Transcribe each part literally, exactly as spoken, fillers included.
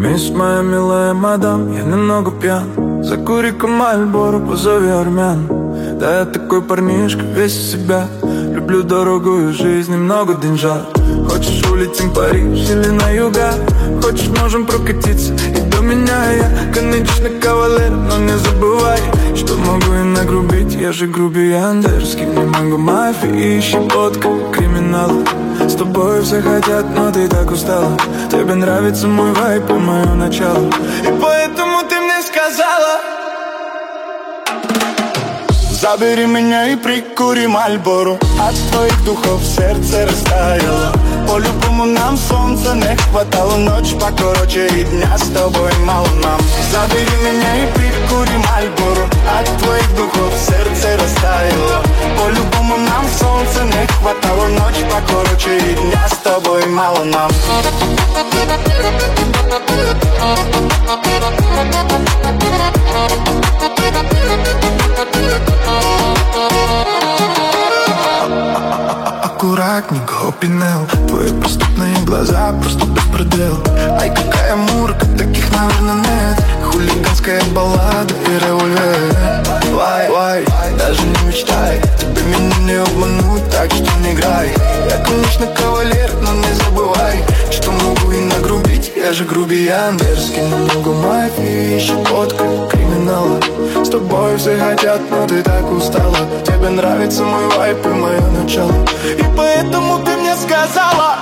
Мисс моя милая мадам, я немного пьян. Закури-ка Мальборо, позови армян. Да я такой парнишка, весь из себя. Люблю дорогую жизнь, немного деньжат. Хочешь, улетим в Париж или на юга? Хочешь, можем прокатиться и до меня. Я конечный кавалер, но не забывай, что могу и нагрубить. Я же грубиян дерзкий, немного мафии и щепотка криминала. С тобой все хотят, но ты так устала. Тебе нравится мой вайб и мое начало, и поэтому ты мне сказала: забери меня и прикури Мальборо. От твоих духов сердце растаяло. По-любому нам солнца не хватало. Ночь покороче и дня с тобой мало нам. Забери меня и прикури Мальборо. От твоих духов сердце растаяло. По-любому нам солнца не хватало. Ночь покороче и дня с тобой мало нам. Аккуратненько, опинел. Твои преступные глаза просто беспредел. Ай, какая мурка, таких, наверное, нет. Хулиганская баллада и револьвер. Вай, вай, даже не мечтай. Тебе меня не обмануть, так что не играй. Я, конечно, кавалер, но не забывай, что могу и нагрубить. Я же грубиян дерзкий, немного мафии и щепотка криминала. С тобой все хотят, но ты так устала. Тебе нравится мой вайб и мое начало, и поэтому ты мне сказала: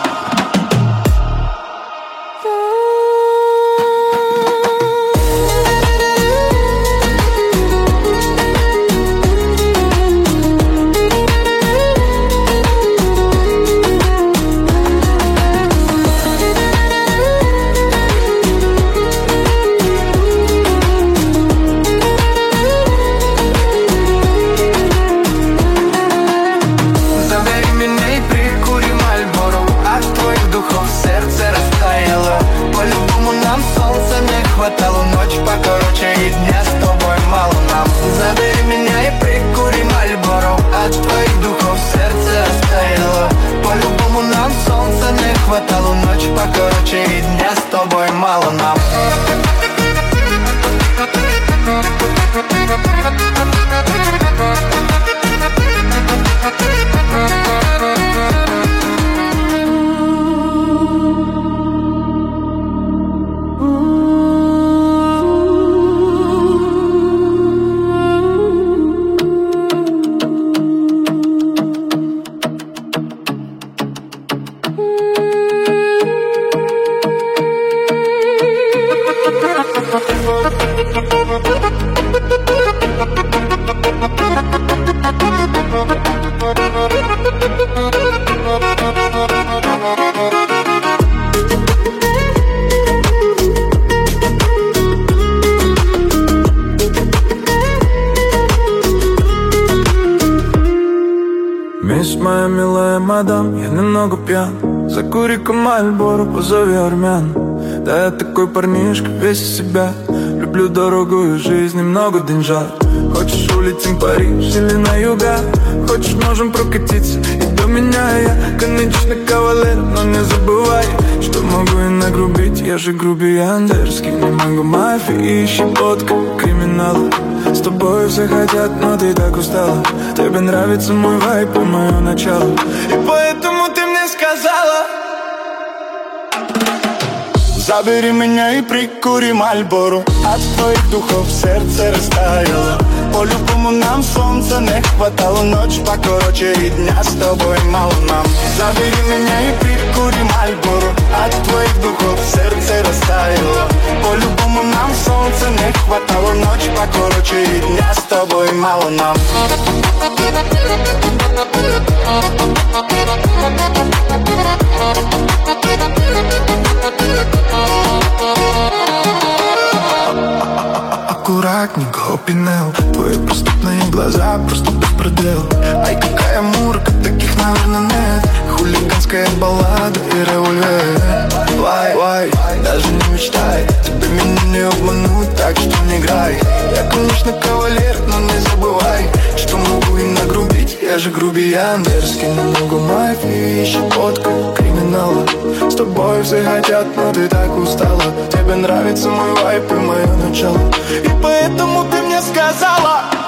ночь покороче и дня с тобой мало нам. Забери меня и прикури Мальборо. От твоих духов сердце растаяло. По-любому нам солнца не хватало. Ночь покороче и дня с тобой мало нам. Мисс моя милая мадам, я немного пьян. Закури-ка Мальборо, позови армян. Да я такой парнишка, весь из себя. Люблю дорогую жизнь, немного деньжат. Хочешь, улетим в Париж или на юга? Хочешь, можем прокатиться и до меня. Я, конечно, кавалер, но не забывай, что могу и нагрубить. Я же грубиян дерзкий, немного мафии и щепотка криминала. С тобой все хотят, но ты так устала. Тебе нравится мой вайб и мое начало, и поэтому ты мне сказала: забери меня и прикури Мальборо. От твоих духов сердце растаяло. По-любому нам солнца не хватало. Ночь покороче и дня с тобой мало нам. Забери меня и прикури Мальборо. От твоих духов сердце растаяло. По-любому нам солнца не хватало. Ночь покороче и дня с тобой мало нам. Аккуратненько, опинел. Твои преступные глаза просто беспредел. Ай, какая мурка, таких, наверное, нет. Хулиганская баллада и револьвер. Вай, вай, даже не мечтай. Тебе меня не обмануть, так что не играй. Я, конечно, кавалер, но не забывай, что могу и нагрубить. Я же грубиян, дерзкий, немного мафии и щепотка криминала. С тобой все хотят, но ты так устала. Тебе нравится мой вайп и мое начало, и поэтому ты мне сказала: